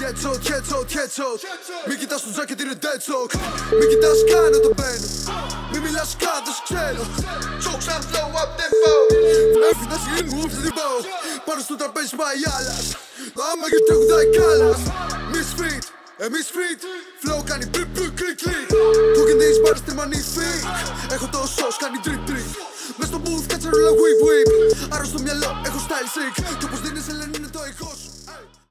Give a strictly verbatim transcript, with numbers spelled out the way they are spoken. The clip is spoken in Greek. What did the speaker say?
Headshot, headshot, headshot. Μην κοιτάς το τζάκετ, είναι deadshot. Μην κοιτάς καν όταν μπαίνω. Μην μιλάς καν, δεν σου ξέρω. Chokes and flow up tempo. Έφυγα στη γη μου, όψε την πάω. Πάνω στο τραπέζι πάει άλλας. Άμα και τραγουδάει κάλας. Misfit, εμείς fit. Flow κάνει πλικ πλικ κλικ κλικ. Cooking these bars, they're magnifique. Έχω το sauce, κάνει drip drip. Μες στο booth, κάτσε ρόλα whip whip. Άρρωστο μυαλό, έχω style sick. Κι όπως δίνεις Ελένη είναι το ηχό σου.